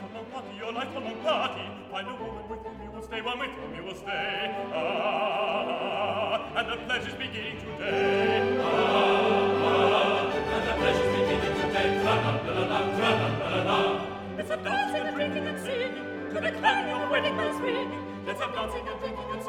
your life on a party. Find a woman with whom you will stay, one with whom you will stay. Ah, and the pleasure's beginning today. Ah, and the pleasure's beginning today. Tra-la-la-la-la, tra-la-la-la-la. Let's have dancing and drinking and singing, to the clanging of wedding bells ringing. Let's have dancing and drinking and